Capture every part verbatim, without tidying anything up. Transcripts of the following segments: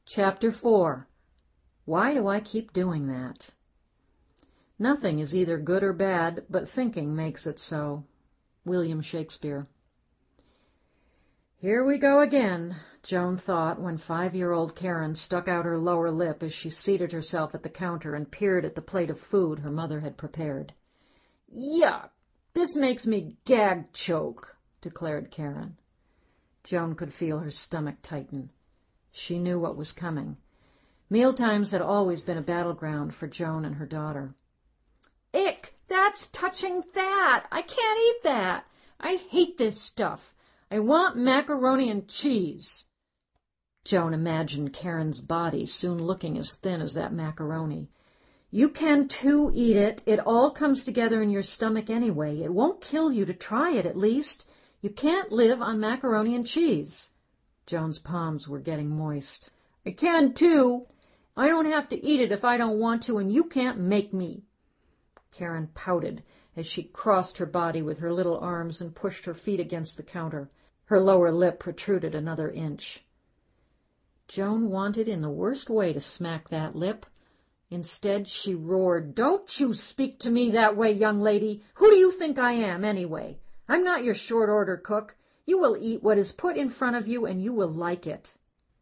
Chapter four. Why do I keep doing that? Nothing is either good or bad, but thinking makes it so. William Shakespeare. Here we go again, Joan thought when five-year-old Karen stuck out her lower lip as she seated herself at the counter and peered at the plate of food her mother had prepared. Yuck! This makes me gag choke, declared Karen. Joan could feel her stomach tighten. She knew what was coming. Mealtimes had always been a battleground for Joan and her daughter. Ick! That's touching fat! I can't eat that! I hate this stuff! I want macaroni and cheese! Joan imagined Karen's body soon looking as thin as that macaroni. You can, too, eat it. It all comes together in your stomach anyway. It won't kill you to try it, at least. You can't live on macaroni and cheese. Joan's palms were getting moist. I can, too. I don't have to eat it if I don't want to, and you can't make me. Karen pouted as she crossed her body with her little arms and pushed her feet against the counter. Her lower lip protruded another inch. Joan wanted in the worst way to smack that lip. Instead, she roared, Don't you speak to me that way, young lady. Who do you think I am, anyway? I'm not your short-order cook. You will eat what is put in front of you, and you will like it.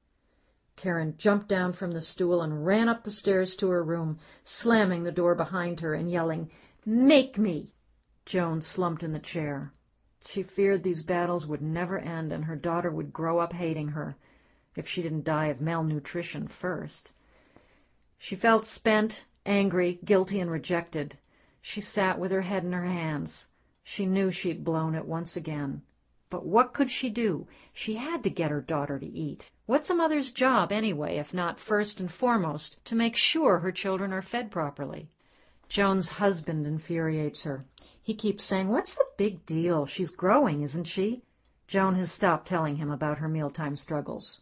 Karen jumped down from the stool and ran up the stairs to her room, slamming the door behind her and yelling, Make me! Joan slumped in the chair. She feared these battles would never end and her daughter would grow up hating her, if she didn't die of malnutrition first. She felt spent, angry, guilty, and rejected. She sat with her head in her hands. She knew she'd blown it once again. But what could she do? She had to get her daughter to eat. What's a mother's job, anyway, if not first and foremost to make sure her children are fed properly? Joan's husband infuriates her. He keeps saying, What's the big deal? She's growing, isn't she? Joan has stopped telling him about her mealtime struggles.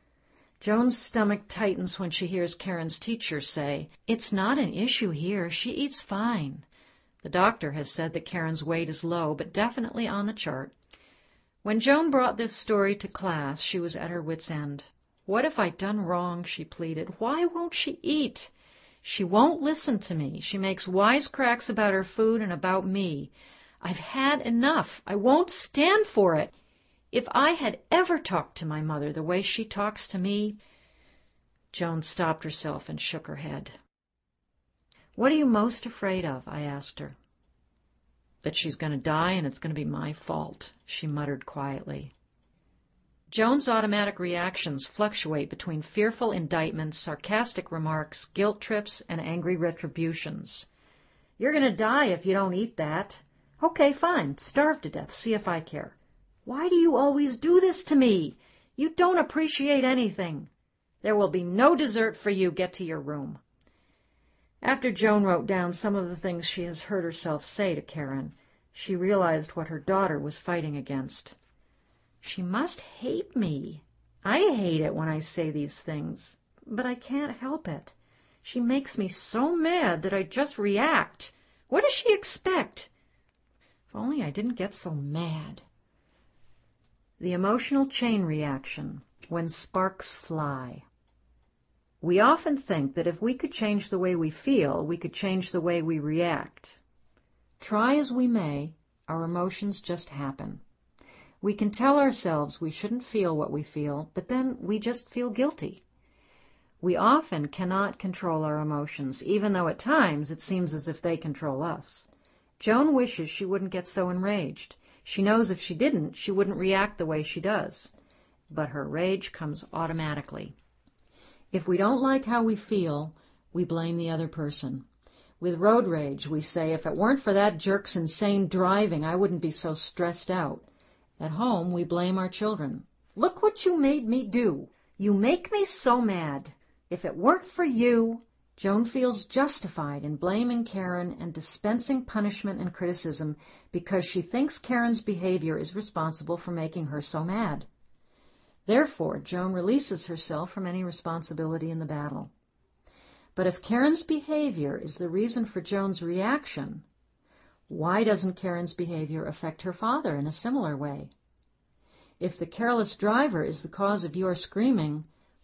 Joan's stomach tightens when she hears Karen's teacher say, It's not an issue here. She eats fine. The doctor has said that Karen's weight is low, but definitely on the chart. When Joan brought this story to class, she was at her wit's end. What have I done wrong? She pleaded. Why won't she eat? She won't listen to me. She makes wisecracks about her food and about me. I've had enough. I won't stand for it. If I had ever talked to my mother the way she talks to me... Joan stopped herself and shook her head. What are you most afraid of? I asked her. That she's going to die and it's going to be my fault, she muttered quietly. Joan's automatic reactions fluctuate between fearful indictments, sarcastic remarks, guilt trips, and angry retributions. You're going to die if you don't eat that. Okay, fine. Starve to death. See if I care. Why do you always do this to me? You don't appreciate anything. There will be no dessert for you. Get to your room. After Joan wrote down some of the things she has heard herself say to Karen, she realized what her daughter was fighting against. She must hate me. I hate it when I say these things, but I can't help it. She makes me so mad that I just react. What does she expect? If only I didn't get so mad. The emotional chain reaction, when sparks fly. We often think that if we could change the way we feel, we could change the way we react. Try as we may, our emotions just happen. We can tell ourselves we shouldn't feel what we feel, but then we just feel guilty. We often cannot control our emotions, even though at times it seems as if they control us. Joan wishes she wouldn't get so enraged. She knows if she didn't, she wouldn't react the way she does. But her rage comes automatically. If we don't like how we feel, we blame the other person. With road rage, we say, if it weren't for that jerk's insane driving, I wouldn't be so stressed out. At home, we blame our children. Look what you made me do. You make me so mad. If it weren't for you... Joan feels justified in blaming Karen and dispensing punishment and criticism because she thinks Karen's behavior is responsible for making her so mad. Therefore, Joan releases herself from any responsibility in the battle. But if Karen's behavior is the reason for Joan's reaction, why doesn't Karen's behavior affect her father in a similar way? If the careless driver is the cause of your screaming,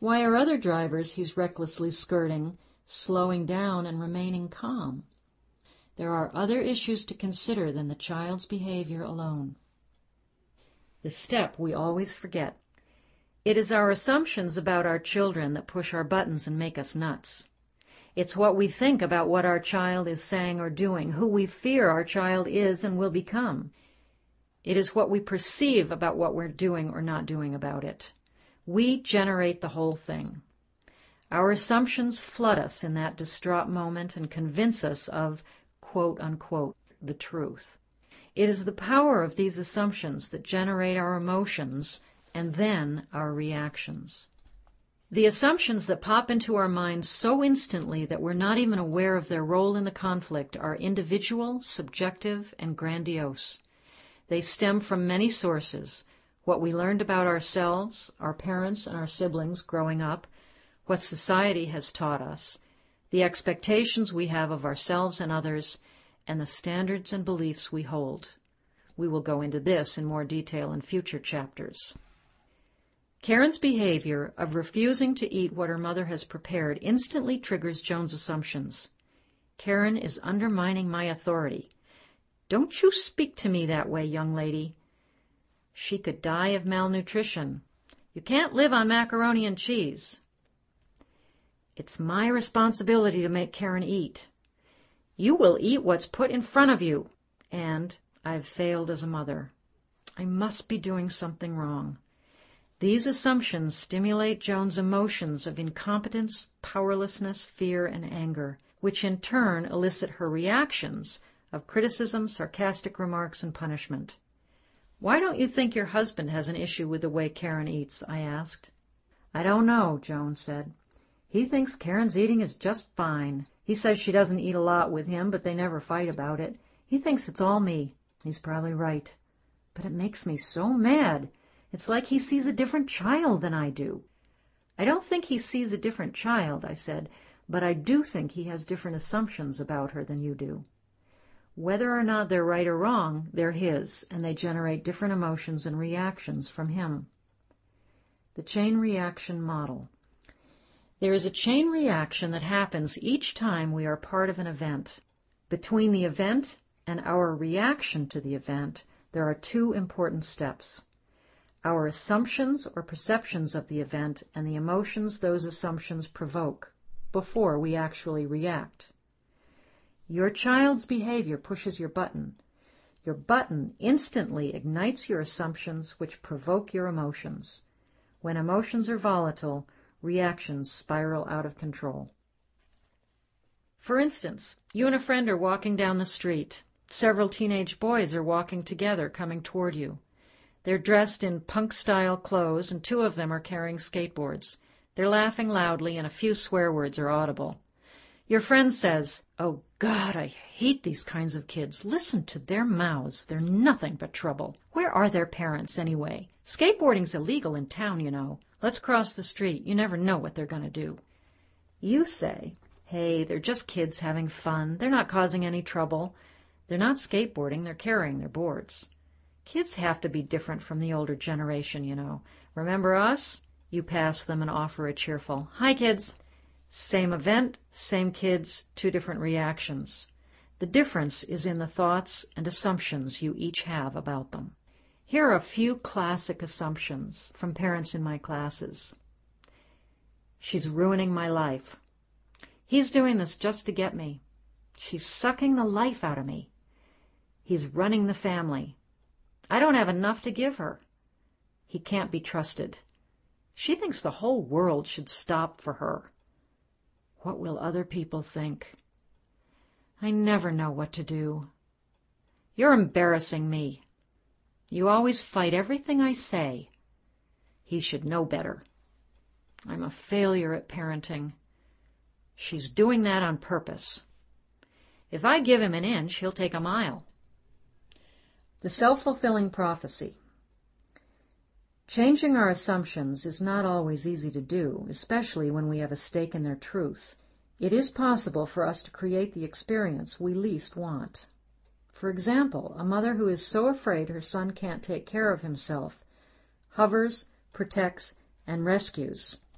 Why are other drivers he's recklessly skirting slowing down and remaining calm? There are other issues to consider than the child's behavior alone. The step we always forget. It is our assumptions about our children that push our buttons and make us nuts. It's what we think about what our child is saying or doing, who we fear our child is and will become. It is what we perceive about what we're doing or not doing about it. We generate the whole thing. Our assumptions flood us in that distraught moment and convince us of, quote unquote, the truth. It is the power of these assumptions that generate our emotions and then our reactions. The assumptions that pop into our minds so instantly that we're not even aware of their role in the conflict are individual, subjective, and grandiose. They stem from many sources: what we learned about ourselves, our parents, and our siblings growing up, what society has taught us, the expectations we have of ourselves and others, and the standards and beliefs we hold. We will go into this in more detail in future chapters. Karen's behavior of refusing to eat what her mother has prepared instantly triggers Joan's assumptions. Karen is undermining my authority. Don't you speak to me that way, young lady. She could die of malnutrition. You can't live on macaroni and cheese. It's my responsibility to make Karen eat. You will eat what's put in front of you. And I've failed as a mother. I must be doing something wrong. These assumptions stimulate Joan's emotions of incompetence, powerlessness, fear, and anger, which in turn elicit her reactions of criticism, sarcastic remarks, and punishment. Why don't you think your husband has an issue with the way Karen eats? I asked. I don't know, Joan said. He thinks Karen's eating is just fine. He says she doesn't eat a lot with him, but they never fight about it. He thinks it's all me. He's probably right. But it makes me so mad. It's like he sees a different child than I do. I don't think he sees a different child, I said, but I do think he has different assumptions about her than you do. Whether or not they're right or wrong, they're his, and they generate different emotions and reactions from him. The chain reaction model. There is a chain reaction that happens each time we are part of an event. Between the event and our reaction to the event, there are two important steps: our assumptions or perceptions of the event and the emotions those assumptions provoke before we actually react. Your child's behavior pushes your button. Your button instantly ignites your assumptions, which provoke your emotions. When emotions are volatile, reactions spiral out of control. For instance, you and a friend are walking down the street. Several teenage boys are walking together, coming toward you. They're dressed in punk-style clothes, and two of them are carrying skateboards. They're laughing loudly, and a few swear words are audible. Your friend says, "Oh, God, I hate these kinds of kids. Listen to their mouths. They're nothing but trouble. Where are their parents, anyway? Skateboarding's illegal in town, you know. Let's cross the street. You never know what they're going to do." You say, "Hey, they're just kids having fun. They're not causing any trouble. They're not skateboarding. They're carrying their boards. Kids have to be different from the older generation, you know. Remember us?" You pass them and offer a cheerful, "Hi, kids." Same event, same kids, two different reactions. The difference is in the thoughts and assumptions you each have about them. Here are a few classic assumptions from parents in my classes. She's ruining my life. He's doing this just to get me. She's sucking the life out of me. He's running the family. I don't have enough to give her. He can't be trusted. She thinks the whole world should stop for her. What will other people think? I never know what to do. You're embarrassing me. You always fight everything I say. He should know better. I'm a failure at parenting. She's doing that on purpose. If I give him an inch, he'll take a mile. The self-fulfilling prophecy. Changing our assumptions is not always easy to do, especially when we have a stake in their truth. It is possible for us to create the experience we least want. For example, a mother who is so afraid her son can't take care of himself hovers, protects, and rescues.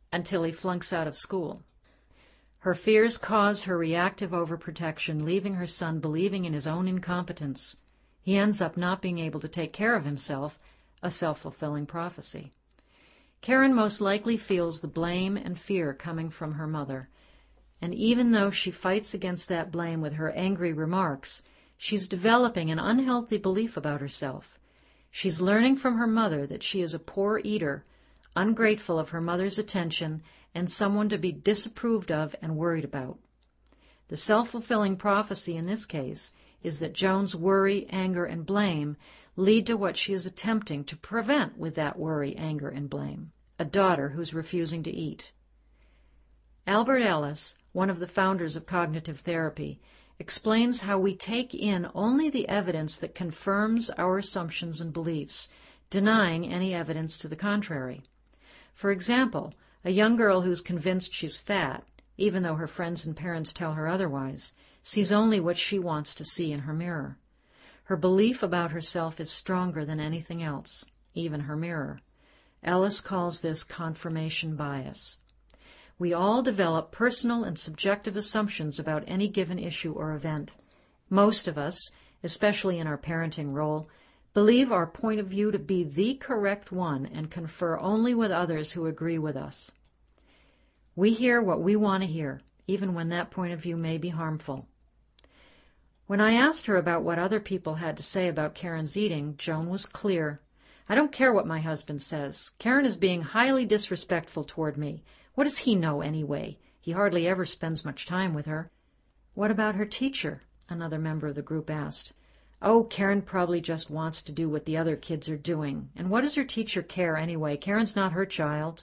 until he flunks out of school. Her fears cause her reactive overprotection, leaving her son believing in his own incompetence. He ends up not being able to take care of himself, a self-fulfilling prophecy. Karen most likely feels the blame and fear coming from her mother, and even though she fights against that blame with her angry remarks, she's developing an unhealthy belief about herself. She's learning from her mother that she is a poor eater, ungrateful of her mother's attention, and someone to be disapproved of and worried about. The self-fulfilling prophecy in this case is that Joan's worry, anger, and blame lead to what she is attempting to prevent with that worry, anger, and blame, a daughter who's refusing to eat. Albert Ellis, one of the founders of cognitive therapy, explains how we take in only the evidence that confirms our assumptions and beliefs, denying any evidence to the contrary. For example, a young girl who's convinced she's fat, even though her friends and parents tell her otherwise, sees only what she wants to see in her mirror. Her belief about herself is stronger than anything else, even her mirror. Ellis calls this confirmation bias. We all develop personal and subjective assumptions about any given issue or event. Most of us, especially in our parenting role, believe our point of view to be the correct one and confer only with others who agree with us. We hear what we want to hear, even when that point of view may be harmful. When I asked her about what other people had to say about Karen's eating, Joan was clear. I don't care what my husband says. Karen is being highly disrespectful toward me. What does he know anyway? He hardly ever spends much time with her. What about her teacher? Another member of the group asked. Oh, Karen probably just wants to do what the other kids are doing. And what does her teacher care anyway? Karen's not her child.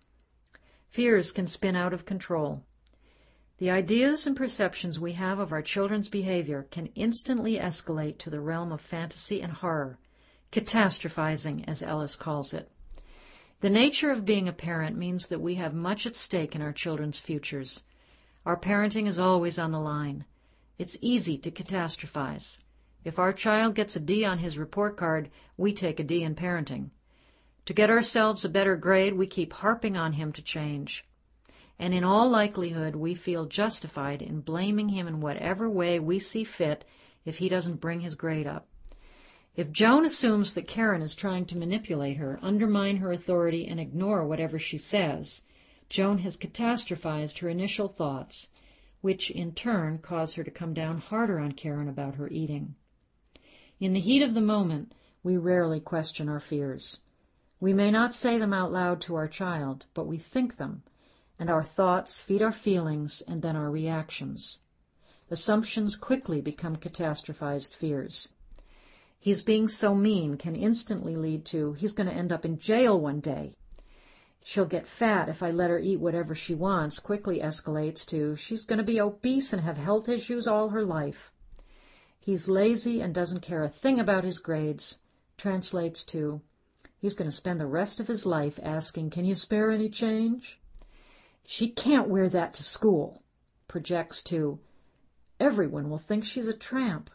Fears can spin out of control. The ideas and perceptions we have of our children's behavior can instantly escalate to the realm of fantasy and horror, catastrophizing, as Ellis calls it. The nature of being a parent means that we have much at stake in our children's futures. Our parenting is always on the line. It's easy to catastrophize. If our child gets a D on his report card, we take a D in parenting. To get ourselves a better grade, we keep harping on him to change. And in all likelihood, we feel justified in blaming him in whatever way we see fit if he doesn't bring his grade up. If Joan assumes that Karen is trying to manipulate her, undermine her authority, and ignore whatever she says, Joan has catastrophized her initial thoughts, which in turn cause her to come down harder on Karen about her eating. In the heat of the moment, we rarely question our fears. We may not say them out loud to our child, but we think them, and our thoughts feed our feelings and then our reactions. Assumptions quickly become catastrophized fears. He's being so mean can instantly lead to, he's going to end up in jail one day. She'll get fat if I let her eat whatever she wants, quickly escalates to, she's going to be obese and have health issues all her life. He's lazy and doesn't care a thing about his grades, translates to, he's going to spend the rest of his life asking, can you spare any change? She can't wear that to school, projects to, everyone will think she's a tramp.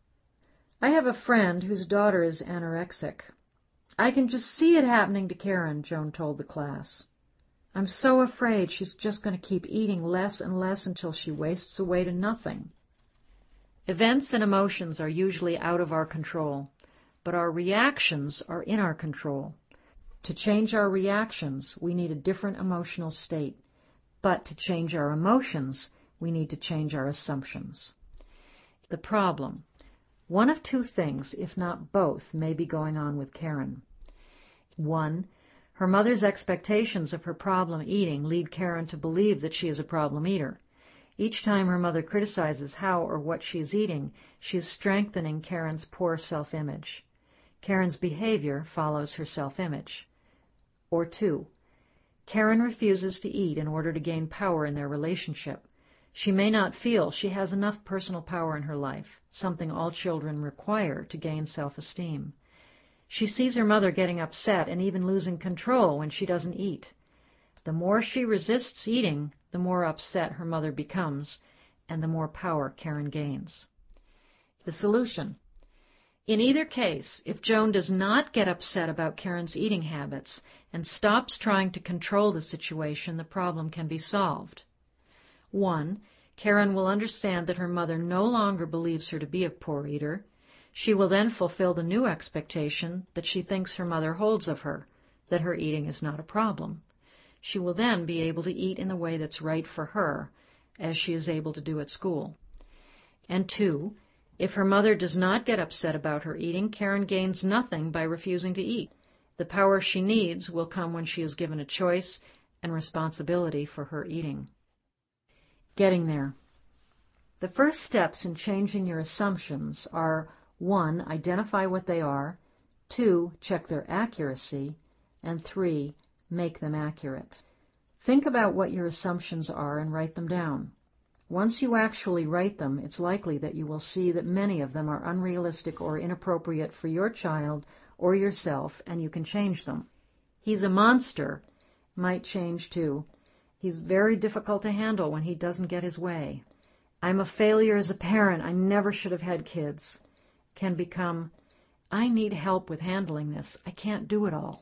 I have a friend whose daughter is anorexic. I can just see it happening to Karen, Joan told the class. I'm so afraid she's just going to keep eating less and less until she wastes away to nothing. Events and emotions are usually out of our control, but our reactions are in our control. To change our reactions, we need a different emotional state, but to change our emotions, we need to change our assumptions. The problem. One of two things, if not both, may be going on with Karen. One, her mother's expectations of her problem eating lead Karen to believe that she is a problem eater. Each time her mother criticizes how or what she is eating, she is strengthening Karen's poor self-image. Karen's behavior follows her self-image. Or two, Karen refuses to eat in order to gain power in their relationship. She may not feel she has enough personal power in her life, something all children require to gain self-esteem. She sees her mother getting upset and even losing control when she doesn't eat. The more she resists eating, the more upset her mother becomes, and the more power Karen gains. The solution. In either case, if Joan does not get upset about Karen's eating habits and stops trying to control the situation, the problem can be solved. One, Karen will understand that her mother no longer believes her to be a poor eater. She will then fulfill the new expectation that she thinks her mother holds of her, that her eating is not a problem. She will then be able to eat in the way that's right for her, as she is able to do at school. And two, if her mother does not get upset about her eating, Karen gains nothing by refusing to eat. The power she needs will come when she is given a choice and responsibility for her eating. Getting there. The first steps in changing your assumptions are: one, identify what they are; two, check their accuracy; and three, make them accurate. Think about what your assumptions are and write them down. Once you actually write them, it's likely that you will see that many of them are unrealistic or inappropriate for your child or yourself, and you can change them. He's a monster might change too. He's very difficult to handle when he doesn't get his way. I'm a failure as a parent. I never should have had kids. Can become, I need help with handling this. I can't do it all.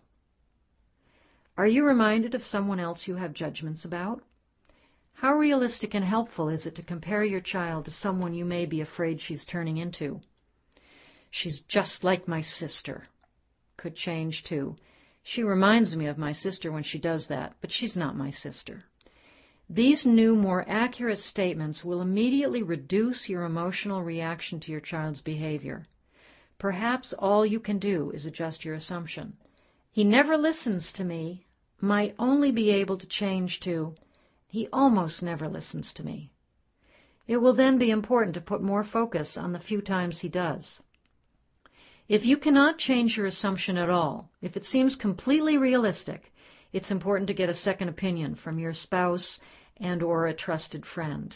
Are you reminded of someone else you have judgments about? How realistic and helpful is it to compare your child to someone you may be afraid she's turning into? She's just like my sister. Could change too. She reminds me of my sister when she does that, but she's not my sister. These new, more accurate statements will immediately reduce your emotional reaction to your child's behavior. Perhaps all you can do is adjust your assumption. He never listens to me might only be able to change to, he almost never listens to me. It will then be important to put more focus on the few times he does. If you cannot change your assumption at all, if it seems completely realistic, it's important to get a second opinion from your spouse and or a trusted friend.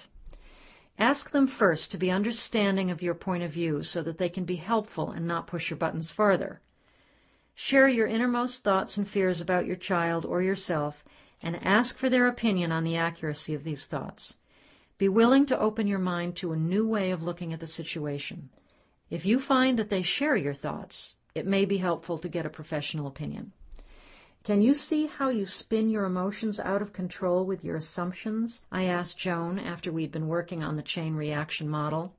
Ask them first to be understanding of your point of view so that they can be helpful and not push your buttons farther. Share your innermost thoughts and fears about your child or yourself and ask for their opinion on the accuracy of these thoughts. Be willing to open your mind to a new way of looking at the situation. If you find that they share your thoughts, it may be helpful to get a professional opinion. Can you see how you spin your emotions out of control with your assumptions? I asked Joan after we'd been working on the chain reaction model.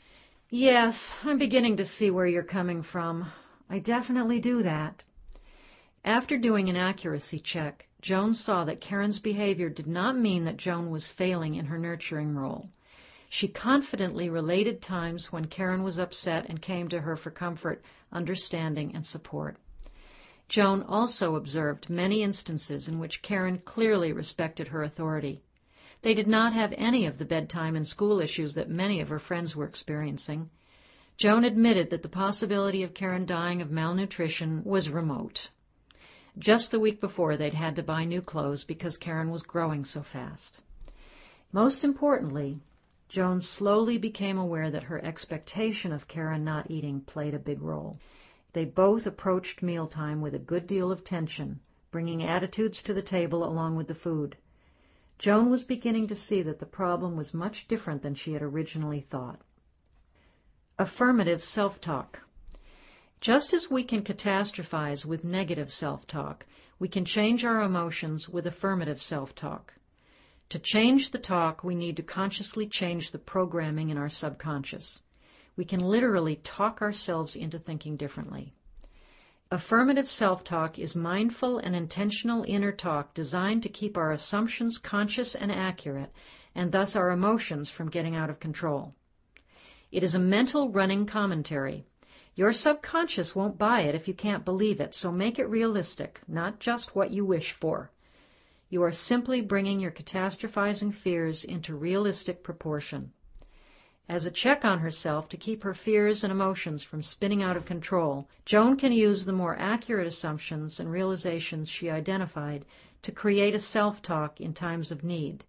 Yes, I'm beginning to see where you're coming from. I definitely do that. After doing an accuracy check, Joan saw that Karen's behavior did not mean that Joan was failing in her nurturing role. She confidently related times when Karen was upset and came to her for comfort, understanding, and support. Joan also observed many instances in which Karen clearly respected her authority. They did not have any of the bedtime and school issues that many of her friends were experiencing. Joan admitted that the possibility of Karen dying of malnutrition was remote. Just the week before, they'd had to buy new clothes because Karen was growing so fast. Most importantly, Joan slowly became aware that her expectation of Karen not eating played a big role. They both approached mealtime with a good deal of tension, bringing attitudes to the table along with the food. Joan was beginning to see that the problem was much different than she had originally thought. Affirmative self-talk. Just as we can catastrophize with negative self-talk, we can change our emotions with affirmative self-talk. To change the talk, we need to consciously change the programming in our subconscious. We can literally talk ourselves into thinking differently. Affirmative self-talk is mindful and intentional inner talk designed to keep our assumptions conscious and accurate, and thus our emotions from getting out of control. It is a mental running commentary. Your subconscious won't buy it if you can't believe it, so make it realistic, not just what you wish for. You are simply bringing your catastrophizing fears into realistic proportion. As a check on herself to keep her fears and emotions from spinning out of control, Joan can use the more accurate assumptions and realizations she identified to create a self-talk in times of need.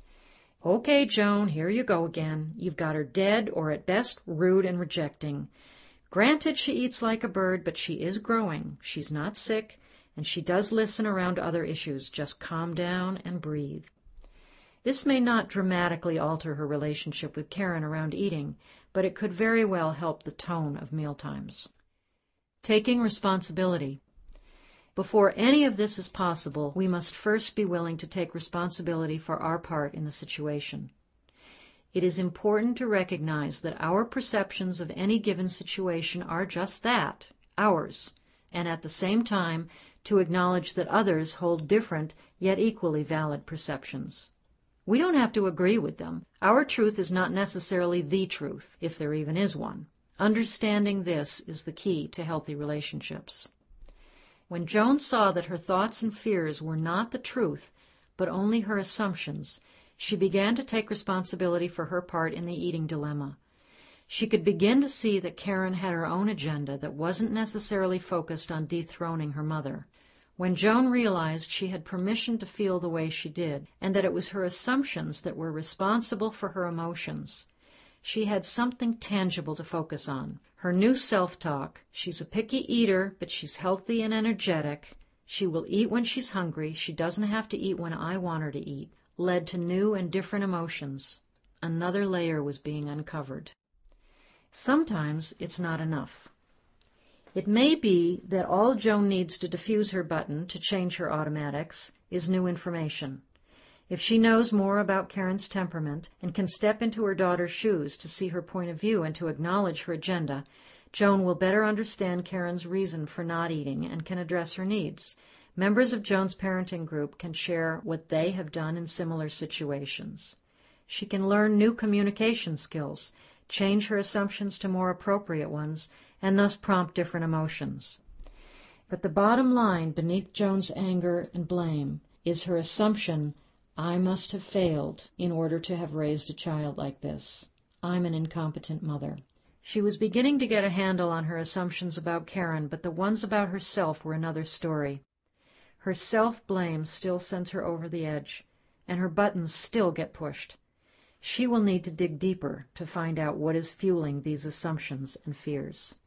Okay, Joan, here you go again. You've got her dead or at best rude and rejecting. Granted, she eats like a bird, but she is growing. She's not sick, and she does listen around other issues. Just calm down and breathe. This may not dramatically alter her relationship with Karen around eating, but it could very well help the tone of mealtimes. Taking responsibility. Before any of this is possible, we must first be willing to take responsibility for our part in the situation. It is important to recognize that our perceptions of any given situation are just that, ours, and at the same time to acknowledge that others hold different yet equally valid perceptions. We don't have to agree with them. Our truth is not necessarily the truth, if there even is one. Understanding this is the key to healthy relationships. When Joan saw that her thoughts and fears were not the truth, but only her assumptions, she began to take responsibility for her part in the eating dilemma. She could begin to see that Karen had her own agenda that wasn't necessarily focused on dethroning her mother. When Joan realized she had permission to feel the way she did, and that it was her assumptions that were responsible for her emotions, she had something tangible to focus on. Her new self-talk, she's a picky eater, but she's healthy and energetic, she will eat when she's hungry, she doesn't have to eat when I want her to eat, led to new and different emotions. Another layer was being uncovered. Sometimes it's not enough. It may be that all Joan needs to defuse her button to change her automatics is new information. If she knows more about Karen's temperament and can step into her daughter's shoes to see her point of view and to acknowledge her agenda, Joan will better understand Karen's reason for not eating and can address her needs. Members of Joan's parenting group can share what they have done in similar situations. She can learn new communication skills, change her assumptions to more appropriate ones, and thus prompt different emotions. But the bottom line beneath Joan's anger and blame is her assumption, I must have failed in order to have raised a child like this. I'm an incompetent mother. She was beginning to get a handle on her assumptions about Karen, but the ones about herself were another story. Her self-blame still sends her over the edge, and her buttons still get pushed. She will need to dig deeper to find out what is fueling these assumptions and fears.